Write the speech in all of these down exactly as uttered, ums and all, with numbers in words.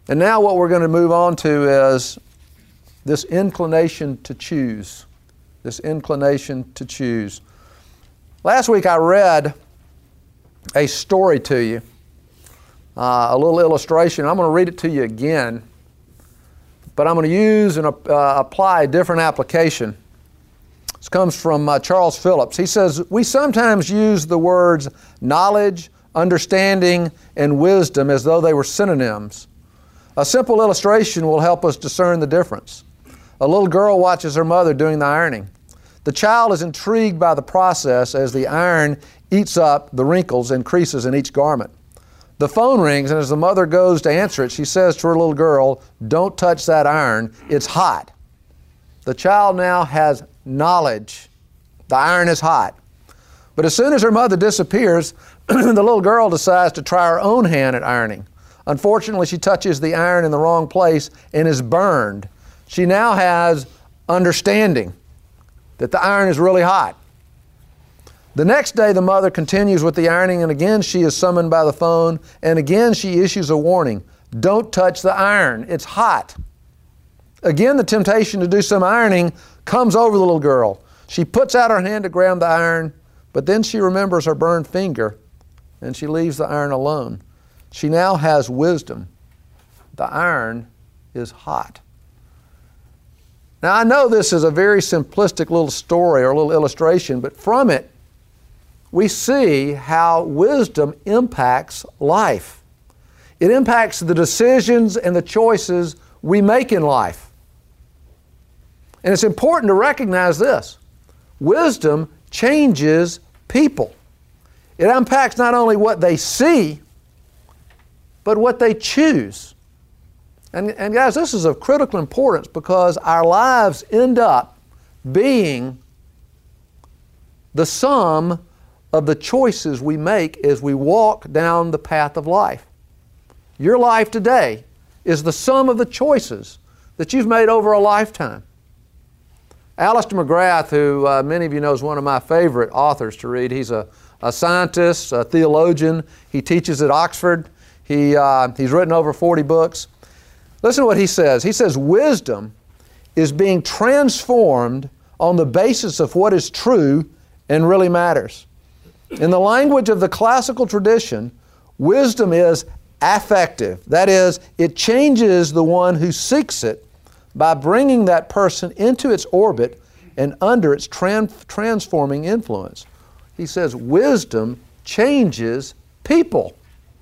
And now what we're going to move on to is this inclination to choose. This inclination to choose. Last week I read a story to you, uh, a little illustration. I'm going to read it to you again, but I'm going to use and uh, apply a different application. This comes from uh, Charles Phillips. He says, we sometimes use the words knowledge, understanding, and wisdom as though they were synonyms. A simple illustration will help us discern the difference. A little girl watches her mother doing the ironing. The child is intrigued by the process as the iron eats up the wrinkles and creases in each garment. The phone rings, and as the mother goes to answer it, she says to her little girl, "Don't touch that iron, it's hot." The child now has knowledge. The iron is hot. But as soon as her mother disappears, the little girl decides to try her own hand at ironing. Unfortunately, she touches the iron in the wrong place and is burned. She now has understanding that the iron is really hot. The next day, the mother continues with the ironing, and again she is summoned by the phone, and again she issues a warning. Don't touch the iron, it's hot. Again, the temptation to do some ironing comes over the little girl. She puts out her hand to grab the iron, but then she remembers her burned finger, and she leaves the iron alone. She now has wisdom. The iron is hot. Now, I know this is a very simplistic little story or a little illustration, but from it, we see how wisdom impacts life. It impacts the decisions and the choices we make in life. And it's important to recognize this. Wisdom changes people. It impacts not only what they see, but what they choose. And, and guys, this is of critical importance because our lives end up being the sum of the choices we make as we walk down the path of life. Your life today is the sum of the choices that you've made over a lifetime. Alister McGrath, who uh, many of you know is one of my favorite authors to read, he's a, a scientist, a theologian. He teaches at Oxford. He, uh, he's written over forty books. Listen to what he says. He says, wisdom is being transformed on the basis of what is true and really matters. In the language of the classical tradition, wisdom is affective. That is, it changes the one who seeks it by bringing that person into its orbit and under its tran- transforming influence. He says, wisdom changes people.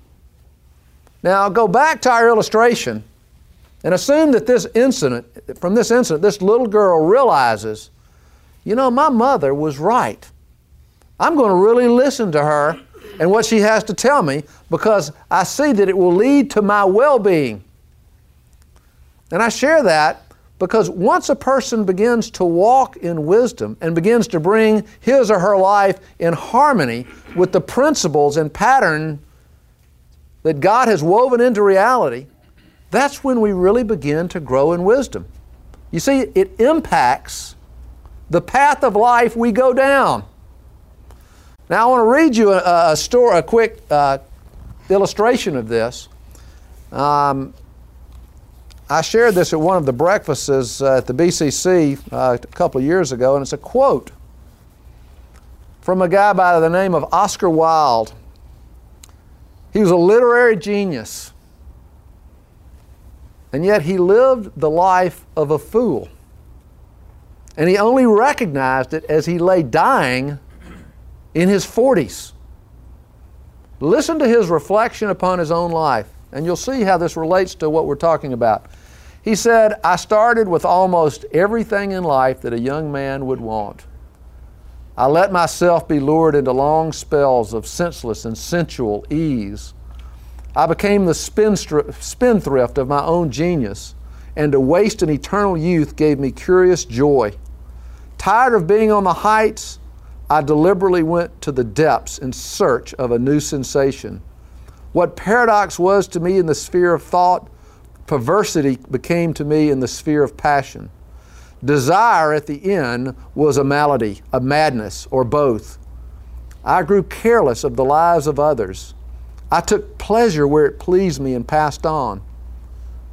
Now, I'll go back to our illustration and assume that this incident, from this incident, this little girl realizes, you know, my mother was right. I'm going to really listen to her and what she has to tell me because I see that it will lead to my well-being. And I share that because once a person begins to walk in wisdom and begins to bring his or her life in harmony with the principles and pattern that God has woven into reality, that's when we really begin to grow in wisdom. You see, it impacts the path of life we go down. Now, I want to read you a, a, story, a quick uh, illustration of this. Um, I shared this at one of the breakfasts uh, at the B C C uh, a couple of years ago, and it's a quote from a guy by the name of Oscar Wilde. He was a literary genius, and yet he lived the life of a fool. And he only recognized it as he lay dying in his forties. Listen to his reflection upon his own life, and you'll see how this relates to what we're talking about. He said, I started with almost everything in life that a young man would want. I let myself be lured into long spells of senseless and sensual ease. I became the spendthrift of my own genius, and to waste an eternal youth gave me curious joy. Tired of being on the heights, I deliberately went to the depths in search of a new sensation. What paradox was to me in the sphere of thought, perversity became to me in the sphere of passion. Desire at the end was a malady, a madness, or both. I grew careless of the lives of others. I took pleasure where it pleased me and passed on.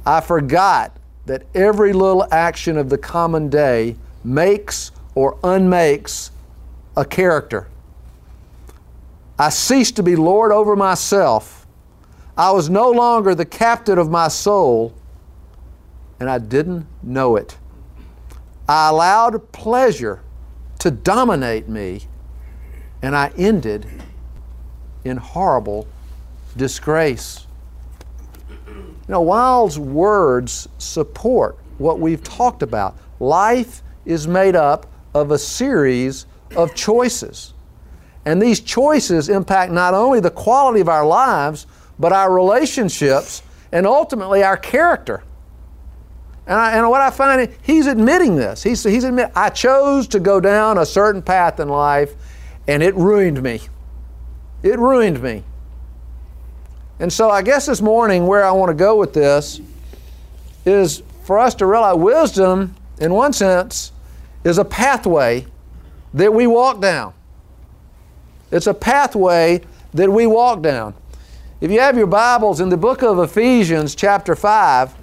I forgot that every little action of the common day makes or unmakes a character. I ceased to be Lord over myself. I was no longer the captain of my soul, and I didn't know it. I allowed pleasure to dominate me, and I ended in horrible disgrace. You know, Wilde's words support what we've talked about. Life is made up of a series of choices. And these choices impact not only the quality of our lives, but our relationships and ultimately our character. And, I, and what I find, he's admitting this. He's, he's admitting, I chose to go down a certain path in life, and it ruined me. It ruined me. And so I guess this morning where I want to go with this is for us to realize wisdom, in one sense, is a pathway that we walk down. It's a pathway that we walk down. If you have your Bibles in the book of Ephesians chapter five,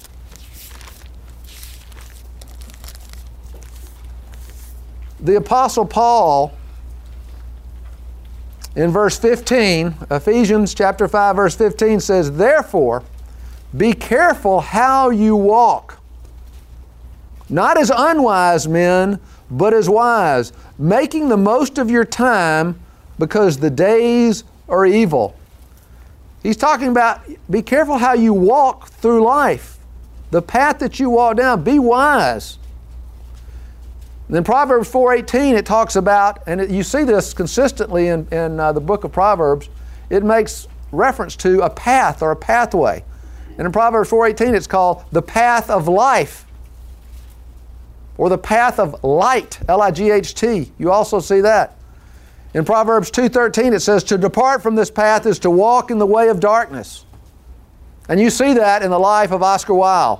the Apostle Paul, in verse fifteen, Ephesians chapter five, verse fifteen says, "Therefore, be careful how you walk, not as unwise men, but as wise, making the most of your time, because the days are evil." He's talking about be careful how you walk through life. The path that you walk down, be wise. And then Proverbs four eighteen, it talks about, and it, you see this consistently in, in uh, the book of Proverbs, it makes reference to a path or a pathway. And in Proverbs four eighteen, it's called the path of life, or the path of light, L I G H T. You also see that. In Proverbs two thirteen, it says, to depart from this path is to walk in the way of darkness. And you see that in the life of Oscar Wilde.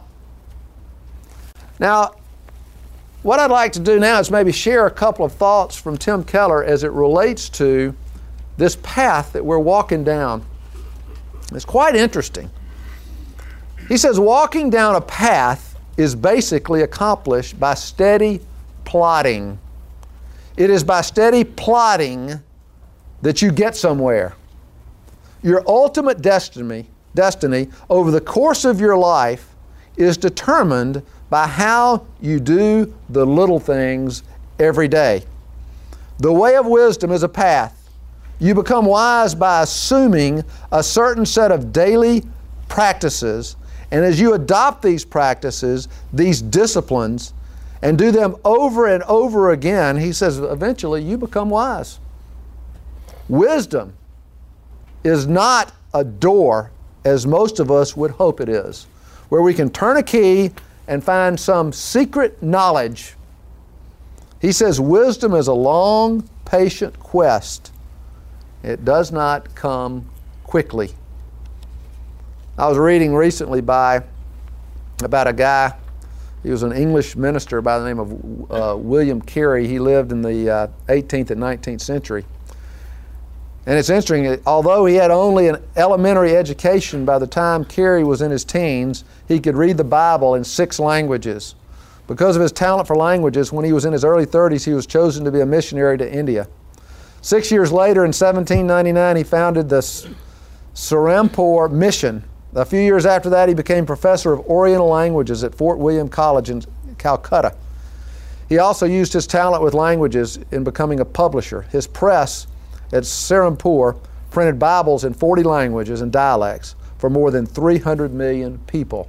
Now, what I'd like to do now is maybe share a couple of thoughts from Tim Keller as it relates to this path that we're walking down. It's quite interesting. He says, walking down a path is basically accomplished by steady plodding. It is by steady plodding that you get somewhere. Your ultimate destiny, destiny over the course of your life is determined by how you do the little things every day. The way of wisdom is a path. You become wise by assuming a certain set of daily practices, and as you adopt these practices, these disciplines, and do them over and over again, he says, eventually you become wise. Wisdom is not a door as most of us would hope it is, where we can turn a key and find some secret knowledge. He says wisdom is a long, patient quest. It does not come quickly. I was reading recently by about a guy. He was an English minister by the name of uh, William Carey. He lived in the uh, eighteenth and nineteenth century. And it's interesting, although he had only an elementary education by the time Carey was in his teens, he could read the Bible in six languages. Because of his talent for languages, when he was in his early thirties, he was chosen to be a missionary to India. Six years later, in seventeen ninety-nine, he founded the Serampore Mission. A few years after that, he became professor of Oriental languages at Fort William College in Calcutta. He also used his talent with languages in becoming a publisher. His press at Serampore printed Bibles in forty languages and dialects for more than three hundred million people.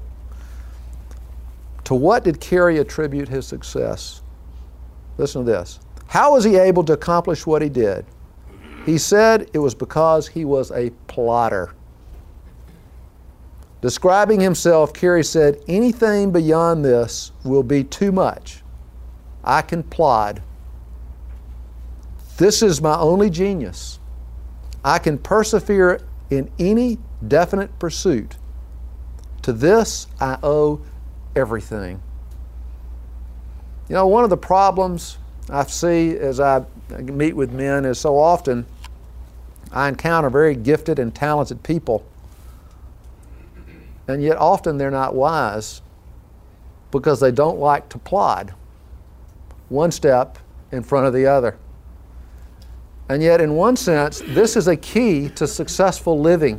To what did Carey attribute his success? Listen to this. How was he able to accomplish what he did? He said it was because he was a plodder. Describing himself, Carey said, anything beyond this will be too much. I can plod. This is my only genius. I can persevere in any definite pursuit. To this I owe everything. You know, one of the problems I see as I meet with men is so often I encounter very gifted and talented people. and yet often they're not wise because they don't like to plod one step in front of the other. And yet, in one sense, this is a key to successful living.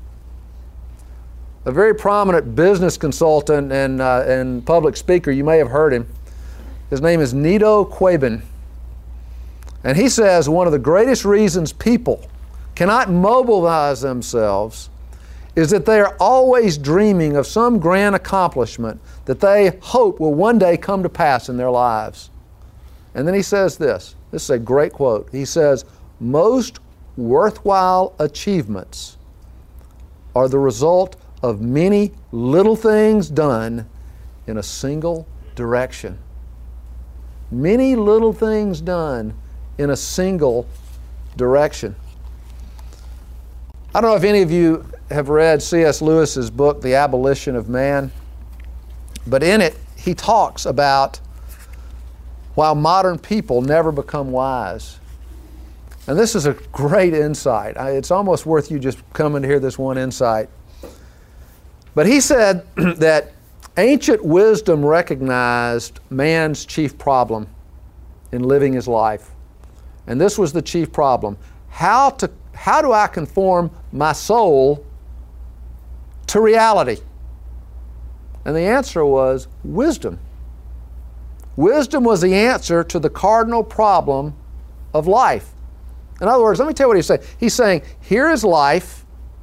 A very prominent business consultant and, uh, and public speaker, you may have heard him. His name is Nido Quaban. And he says one of the greatest reasons people cannot mobilize themselves is that they are always dreaming of some grand accomplishment that they hope will one day come to pass in their lives. And then he says this. This is a great quote. He says, "Most worthwhile achievements are the result of many little things done in a single direction." Many little things done in a single direction. I don't know if any of you have read C S Lewis's book, The Abolition of Man, but in it he talks about why modern people never become wise. And this is a great insight. It's almost worth you just coming to hear this one insight. But he said that ancient wisdom recognized man's chief problem in living his life. And this was the chief problem. How to, how do I conform my soul to reality? And the answer was wisdom. Wisdom was the answer to the cardinal problem of life. In other words, let me tell you what he's saying. He's saying, here is life,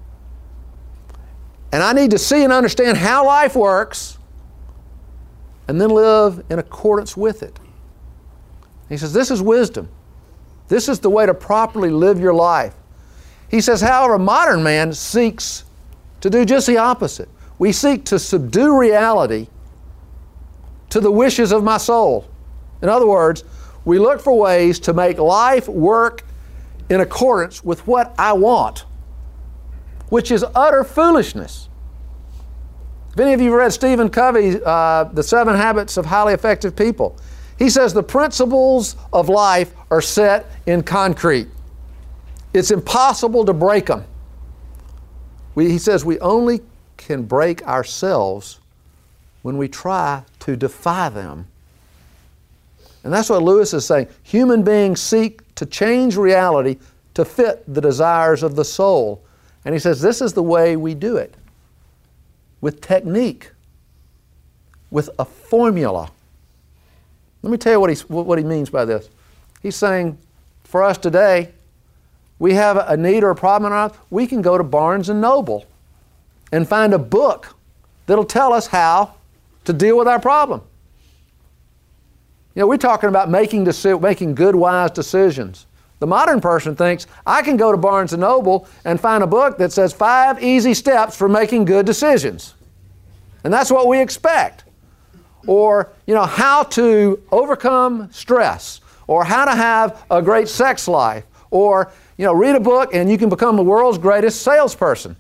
and I need to see and understand how life works, and then live in accordance with it. He says, this is wisdom. This is the way to properly live your life. He says, however, modern man seeks to do just the opposite. We seek to subdue reality to the wishes of my soul. In other words, we look for ways to make life work in accordance with what I want, which is utter foolishness. If any of you have read Stephen Covey's uh, The Seven Habits of Highly Effective People, he says the principles of life are set in concrete. It's impossible to break them. We, he says we only can break ourselves when we try to defy them. And that's what Lewis is saying. Human beings seek to change reality to fit the desires of the soul. And he says this is the way we do it. With technique. With a formula. Let me tell you what, he's, what he means by this. He's saying, for us today, we have a need or a problem in our life, we can go to Barnes and Noble and find a book that'll tell us how to deal with our problem. You know, we're talking about making, deci- making good, wise decisions. The modern person thinks, I can go to Barnes and Noble and find a book that says five easy steps for making good decisions. And that's what we expect. Or, you know, how to overcome stress, or how to have a great sex life, or, you know, read a book and you can become the world's greatest salesperson.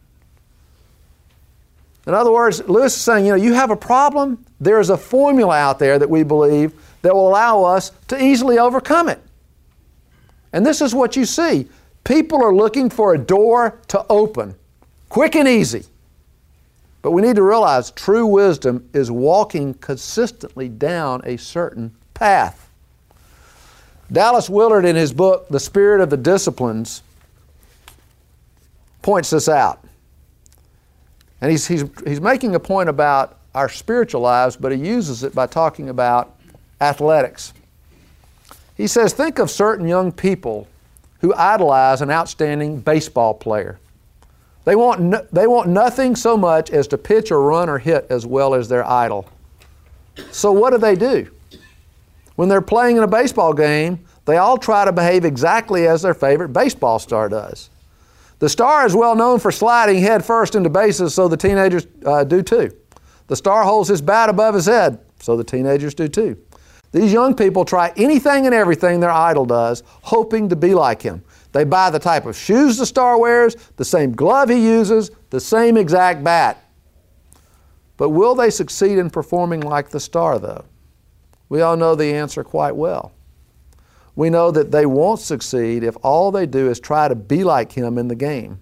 In other words, Lewis is saying, you know, you have a problem, there is a formula out there that we believe that will allow us to easily overcome it. And this is what you see. People are looking for a door to open, quick and easy. But we need to realize true wisdom is walking consistently down a certain path. Dallas Willard, in his book, The Spirit of the Disciplines, points this out. And he's, he's, he's making a point about our spiritual lives, but he uses it by talking about athletics. He says, think of certain young people who idolize an outstanding baseball player. They want, no, they want nothing so much as to pitch or run or hit as well as their idol. So what do they do? When they're playing in a baseball game, they all try to behave exactly as their favorite baseball star does. The star is well known for sliding head first into bases, so the teenagers uh, do too. The star holds his bat above his head, so the teenagers do too. These young people try anything and everything their idol does, hoping to be like him. They buy the type of shoes the star wears, the same glove he uses, the same exact bat. But will they succeed in performing like the star, though? We all know the answer quite well. We know that they won't succeed if all they do is try to be like him in the game.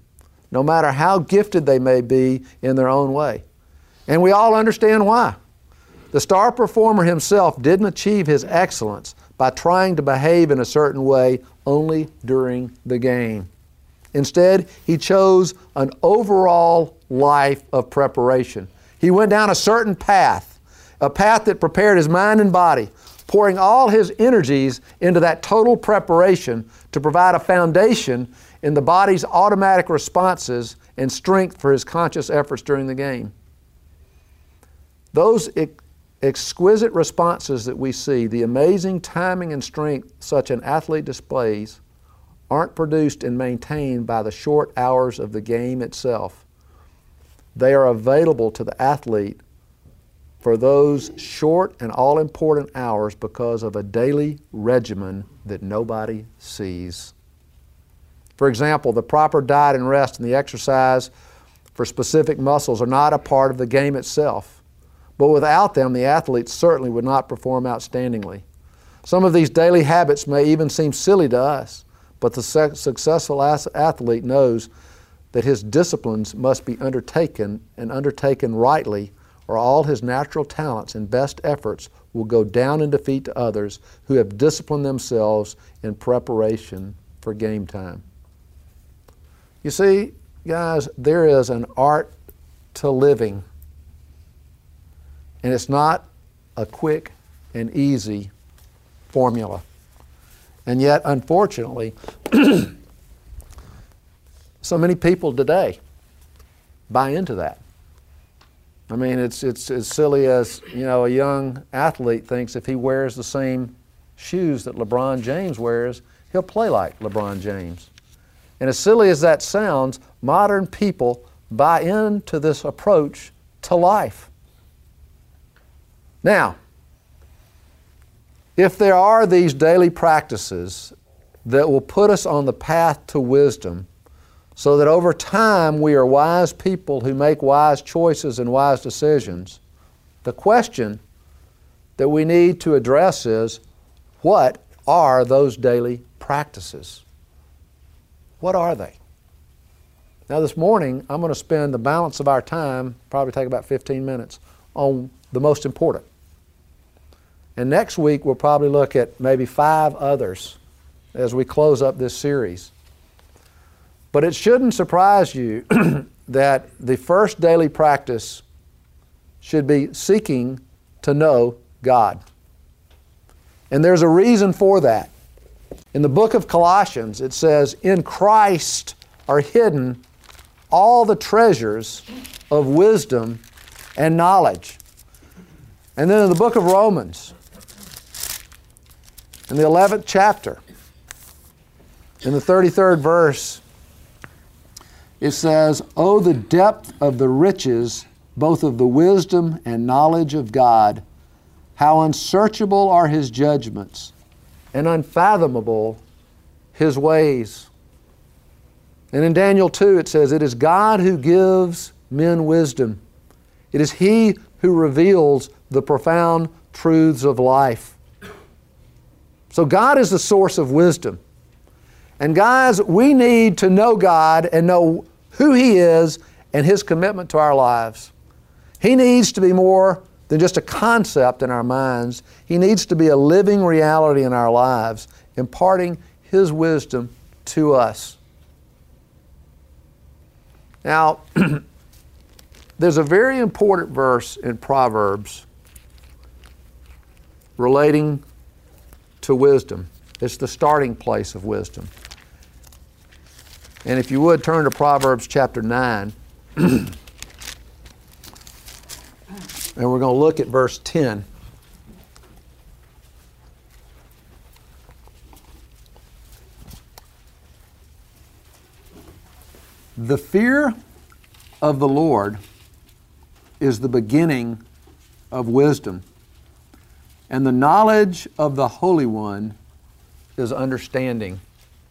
no matter how gifted they may be in their own way. And we all understand why. The star performer himself didn't achieve his excellence by trying to behave in a certain way only during the game. Instead, he chose an overall life of preparation. He went down a certain path, a path that prepared his mind and body, pouring all his energies into that total preparation to provide a foundation in the body's automatic responses and strength for his conscious efforts during the game. Those ex- exquisite responses that we see, the amazing timing and strength such an athlete displays, aren't produced and maintained by the short hours of the game itself. They are available to the athlete for those short and all-important hours because of a daily regimen that nobody sees. For example, the proper diet and rest and the exercise for specific muscles are not a part of the game itself. But without them, the athlete certainly would not perform outstandingly. Some of these daily habits may even seem silly to us, but the su- successful athlete knows that his disciplines must be undertaken and undertaken rightly, or all his natural talents and best efforts will go down in defeat to others who have disciplined themselves in preparation for game time. You see, guys, there is an art to living, and it's not a quick and easy formula. And yet, unfortunately, so many people today buy into that. I mean, it's it's as silly as, you know, a young athlete thinks if he wears the same shoes that LeBron James wears, he'll play like LeBron James. And as silly as that sounds, modern people buy into this approach to life. Now, if there are these daily practices that will put us on the path to wisdom, so that over time we are wise people who make wise choices and wise decisions, the question that we need to address is, what are those daily practices? What are they? Now this morning, I'm going to spend the balance of our time, probably take about fifteen minutes, on the most important. And next week, we'll probably look at maybe five others as we close up this series. But it shouldn't surprise you that the first daily practice should be seeking to know God. And there's a reason for that. In the book of Colossians, it says, "In Christ are hidden all the treasures of wisdom and knowledge." And then in the book of Romans, in the eleventh chapter, in the thirty-third verse, it says, "Oh, the depth of the riches, both of the wisdom and knowledge of God, how unsearchable are His judgments, and unfathomable His ways." And in Daniel two, it says, "It is God who gives men wisdom. It is He who reveals the profound truths of life." So God is the source of wisdom. And guys, we need to know God and know who He is and His commitment to our lives. He needs to be more than just a concept in our minds. He needs to be a living reality in our lives, imparting His wisdom to us. Now, there's a very important verse in Proverbs relating to wisdom. It's the starting place of wisdom. And if you would, turn to Proverbs chapter nine. And we're going to look at verse ten. "The fear of the Lord is the beginning of wisdom, and the knowledge of the Holy One is understanding."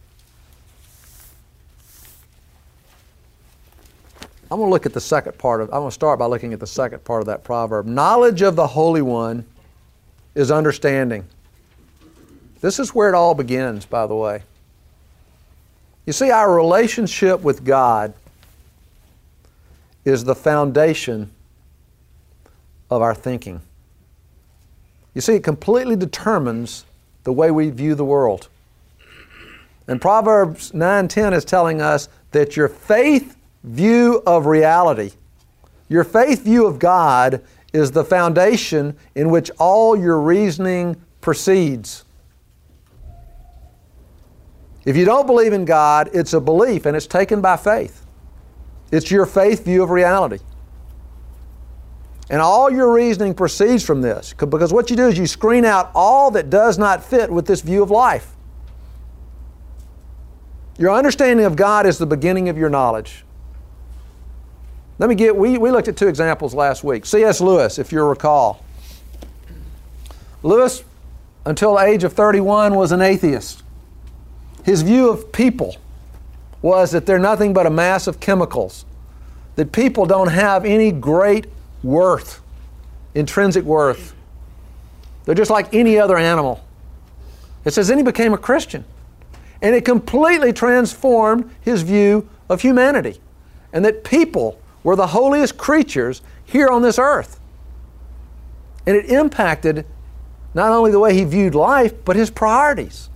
I'm going to look at the second part of, I'm going to start by looking at the second part of that proverb. Knowledge of the Holy One is understanding. This is where it all begins, by the way. You see, our relationship with God is the foundation of our thinking. You see, it completely determines the way we view the world. And Proverbs nine ten is telling us that your faith view of reality, your faith view of God, is the foundation in which all your reasoning proceeds. If you don't believe in God, it's a belief and it's taken by faith. It's your faith view of reality. And all your reasoning proceeds from this, because what you do is you screen out all that does not fit with this view of life. Your understanding of God is the beginning of your knowledge. Let me get, we, we looked at two examples last week. C S Lewis, if you recall. Lewis, until the age of thirty-one, was an atheist. His view of people was that they're nothing but a mass of chemicals, that people don't have any great worth, intrinsic worth. They're just like any other animal. It says, then he became a Christian. And it completely transformed his view of humanity, and that people were the holiest creatures here on this earth. And it impacted not only the way he viewed life, but his priorities.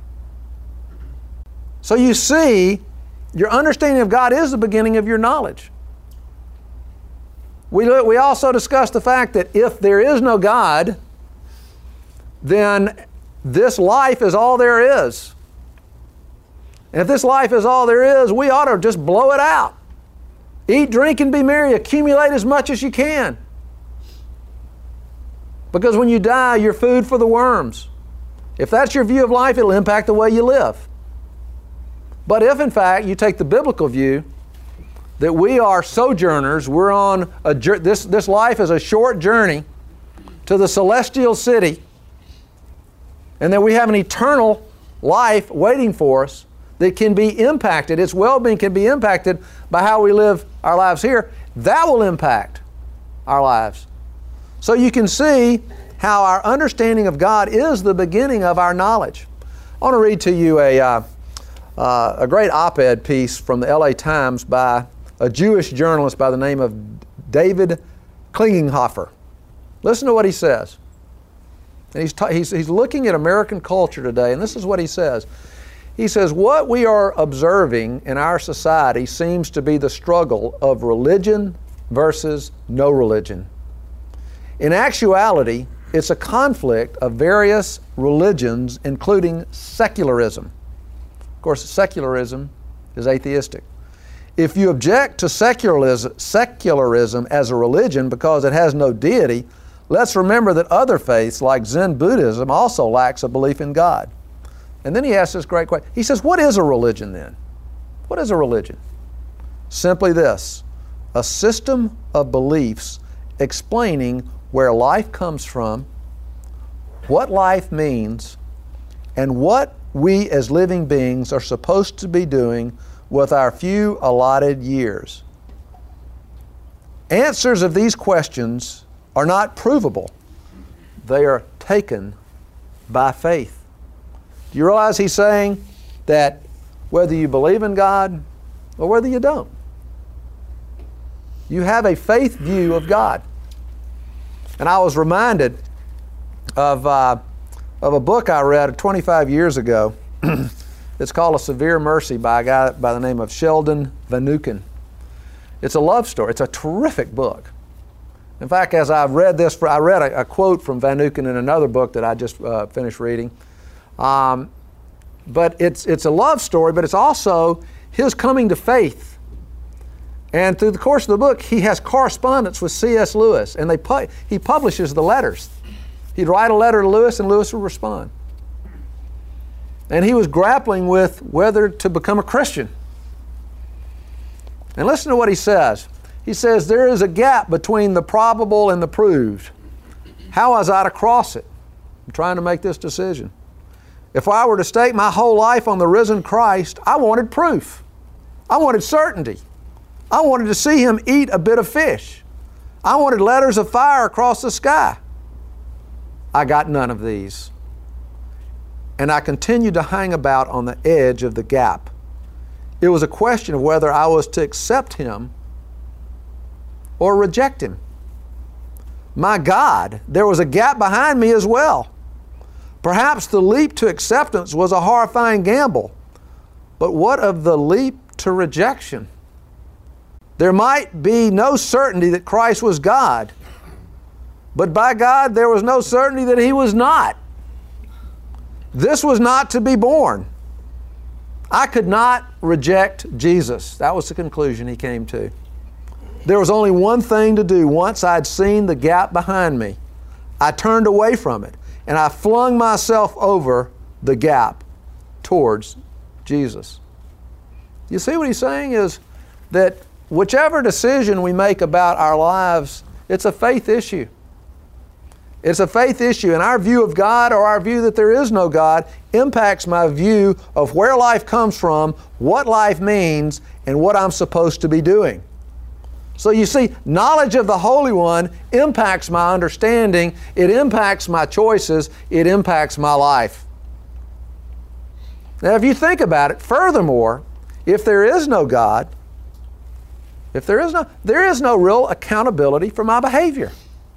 So you see, your understanding of God is the beginning of your knowledge. We, we also discussed the fact that if there is no God, then this life is all there is. And if this life is all there is, we ought to just blow it out. Eat, drink, and be merry. Accumulate as much as you can. Because when you die, you're food for the worms. If that's your view of life, it'll impact the way you live. But if, in fact, you take the biblical view that we are sojourners, we're on a this this life is a short journey to the celestial city, and that we have an eternal life waiting for us that can be impacted, its well-being can be impacted by how we live our lives here, that will impact our lives. So you can see how our understanding of God is the beginning of our knowledge. I want to read to you a, uh, uh, a great op-ed piece from the L A Times by a Jewish journalist by the name of David Klingenhofer. Listen to what he says. And he's, ta- he's, he's looking at American culture today, and this is what he says. He says, what we are observing in our society seems to be the struggle of religion versus no religion. In actuality, it's a conflict of various religions, including secularism. Of course, secularism is atheistic. If you object to secularism, secularism as a religion because it has no deity, let's remember that other faiths like Zen Buddhism also lacks a belief in God. And then he asks this great question. He says, what is a religion then? What is a religion? Simply this, a system of beliefs explaining where life comes from, what life means, and what we as living beings are supposed to be doing with our few allotted years. Answers of these questions are not provable. They are taken by faith. Do you realize he's saying that whether you believe in God or whether you don't, you have a faith view of God. And I was reminded of, uh, of a book I read twenty-five years ago. It's called A Severe Mercy by a guy by the name of Sheldon Vanauken. It's a love story. It's a terrific book. In fact, as I've read this, I read a, a quote from Vanauken in another book that I just uh, finished reading. Um, but it's, it's a love story, but it's also his coming to faith. And through the course of the book, he has correspondence with C S Lewis, and they pu- he publishes the letters. He'd write a letter to Lewis, and Lewis would respond. And he was grappling with whether to become a Christian. And listen to what he says. He says, there is a gap between the probable and the proved. How was I to cross it? I'm trying to make this decision. If I were to stake my whole life on the risen Christ, I wanted proof. I wanted certainty. I wanted to see Him eat a bit of fish. I wanted letters of fire across the sky. I got none of these. And I continued to hang about on the edge of the gap. It was a question of whether I was to accept Him or reject Him. My God, there was a gap behind me as well. Perhaps the leap to acceptance was a horrifying gamble, but what of the leap to rejection? There might be no certainty that Christ was God, but by God there was no certainty that He was not. This was not to be borne. I could not reject Jesus. That was the conclusion he came to. There was only one thing to do. Once I'd seen the gap behind me, I turned away from it and I flung myself over the gap towards Jesus. You see what he's saying is that whichever decision we make about our lives, it's a faith issue. It's a faith issue, and our view of God or our view that there is no God impacts my view of where life comes from, what life means, and what I'm supposed to be doing. So you see, knowledge of the Holy One impacts my understanding, it impacts my choices, it impacts my life. Now if you think about it, furthermore, if there is no God, if there is no, there is no real accountability for my behavior.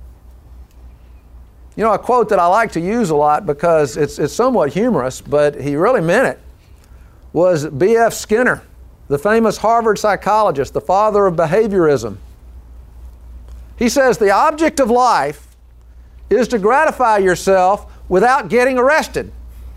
You know, a quote that I like to use a lot because it's, it's somewhat humorous, but he really meant it, was B F Skinner, the famous Harvard psychologist, the father of behaviorism. He says, the object of life is to gratify yourself without getting arrested.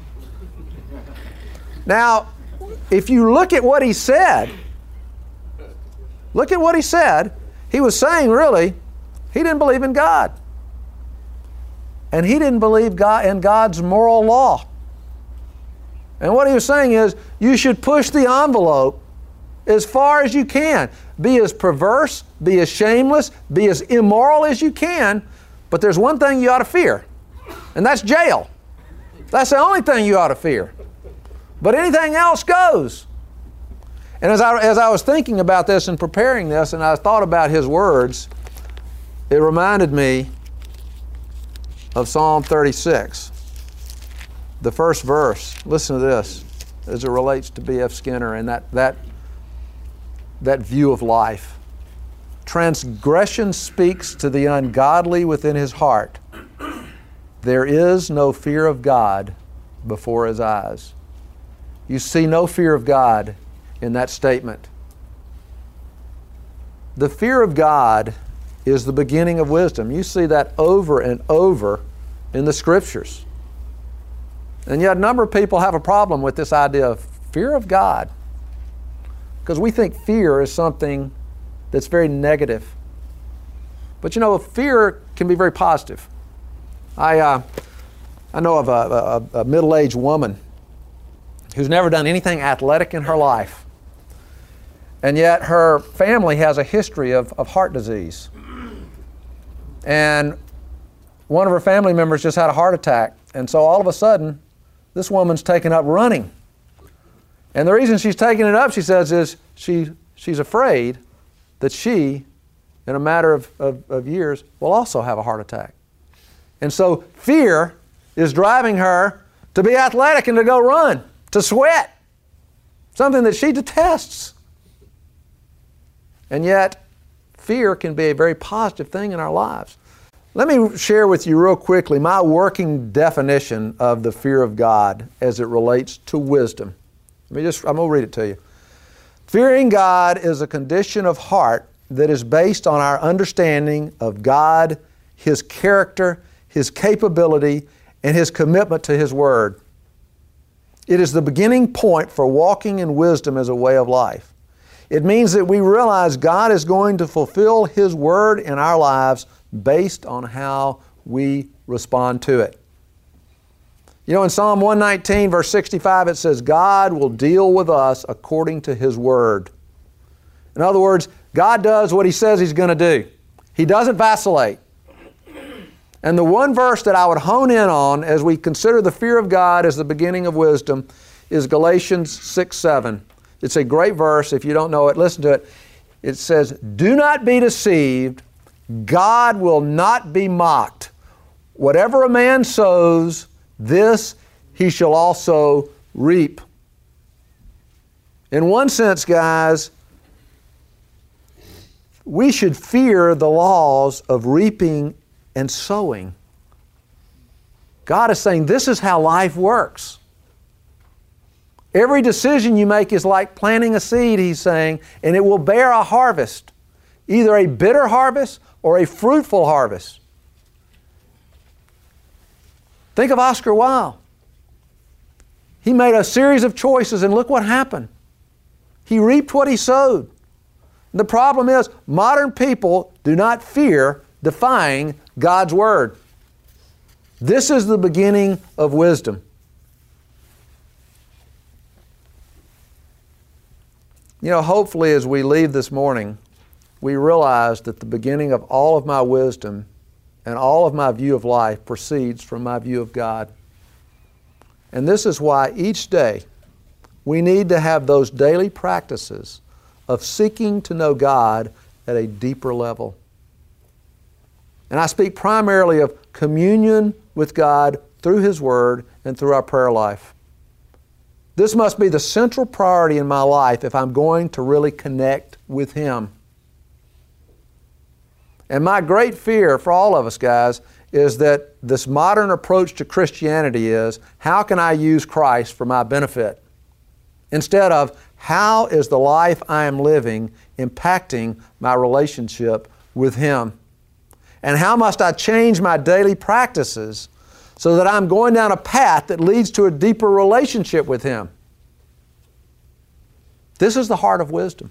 Now, if you look at what he said, look at what he said, he was saying really, he didn't believe in God. And he didn't believe God in God's moral law. And what he was saying is, you should push the envelope as far as you can. Be as perverse, be as shameless, be as immoral as you can, but there's one thing you ought to fear, and that's jail. That's the only thing you ought to fear. But anything else goes. And as I, as I was thinking about this and preparing this, and I thought about his words, it reminded me of Psalm thirty-six, the first verse. Listen to this as it relates to B F Skinner and that, that, that view of life. Transgression speaks to the ungodly within his heart. There is no fear of God before his eyes. You see no fear of God in that statement. The fear of God is the beginning of wisdom. You see that over and over in the Scriptures. And yet a number of people have a problem with this idea of fear of God, because we think fear is something that's very negative. But you know, fear can be very positive. I, uh, I know of a, a, a middle-aged woman who's never done anything athletic in her life. And yet her family has a history of, of heart disease. And one of her family members just had a heart attack. And so all of a sudden, this woman's taken up running. And the reason she's taking it up, she says, is she, she's afraid that she, in a matter of, of, of years, will also have a heart attack. And so fear is driving her to be athletic and to go run, to sweat, something that she detests. And yet, fear can be a very positive thing in our lives. Let me share with you real quickly my working definition of the fear of God as it relates to wisdom. Let me just, I'm going to read it to you. Fearing God is a condition of heart that is based on our understanding of God, His character, His capability, and His commitment to His Word. It is the beginning point for walking in wisdom as a way of life. It means that we realize God is going to fulfill His Word in our lives based on how we respond to it. You know, in Psalm one nineteen, verse sixty-five, it says, God will deal with us according to His Word. In other words, God does what He says He's going to do. He doesn't vacillate. And the one verse that I would hone in on as we consider the fear of God as the beginning of wisdom is Galatians six seven. It's a great verse. If you don't know it, listen to it. It says, do not be deceived. God will not be mocked. Whatever a man sows, this he shall also reap. In one sense, guys, we should fear the laws of reaping and sowing. God is saying this is how life works. Every decision you make is like planting a seed, He's saying, and it will bear a harvest, either a bitter harvest or a fruitful harvest. Think of Oscar Wilde. He made a series of choices, and look what happened. He reaped what he sowed. The problem is, modern people do not fear defying God's Word. This is the beginning of wisdom. You know, hopefully as we leave this morning, we realize that the beginning of all of my wisdom and all of my view of life proceeds from my view of God. And this is why each day we need to have those daily practices of seeking to know God at a deeper level. And I speak primarily of communion with God through His Word and through our prayer life. This must be the central priority in my life if I'm going to really connect with Him. And my great fear for all of us, guys, is that this modern approach to Christianity is, how can I use Christ for my benefit? Instead of, how is the life I am living impacting my relationship with Him? And how must I change my daily practices so that I'm going down a path that leads to a deeper relationship with Him? This is the heart of wisdom.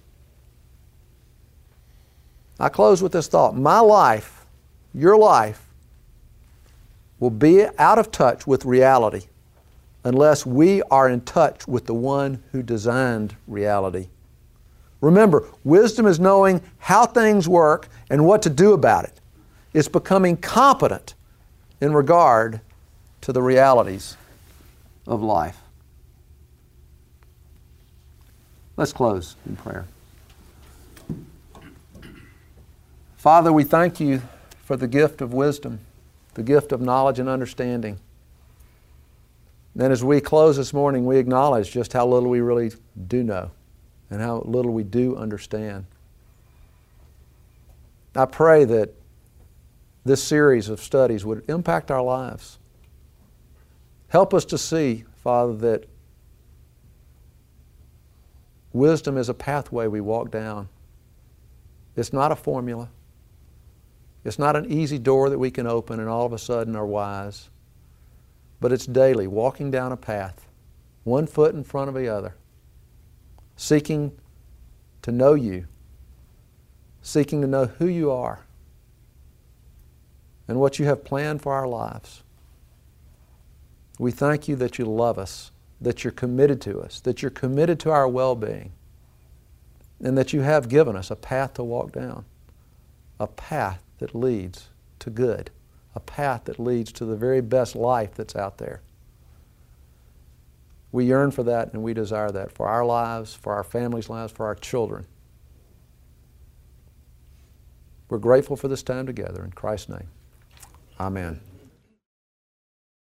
I close with this thought. My life, your life, will be out of touch with reality unless we are in touch with the one who designed reality. Remember, wisdom is knowing how things work and what to do about it. It's becoming competent in regard to the realities of life. Let's close in prayer. Father, we thank You for the gift of wisdom, the gift of knowledge and understanding. Then as we close this morning, we acknowledge just how little we really do know and how little we do understand. I pray that this series of studies would impact our lives. Help us to see, Father, that wisdom is a pathway we walk down. It's not a formula. It's not an easy door that we can open and all of a sudden are wise. But it's daily, walking down a path, one foot in front of the other, seeking to know You, seeking to know who You are and what You have planned for our lives. We thank You that You love us, that You're committed to us, that You're committed to our well-being, and that You have given us a path to walk down, a path that leads to good, a path that leads to the very best life that's out there. We yearn for that and we desire that for our lives, for our families' lives, for our children. We're grateful for this time together. In Christ's name, amen.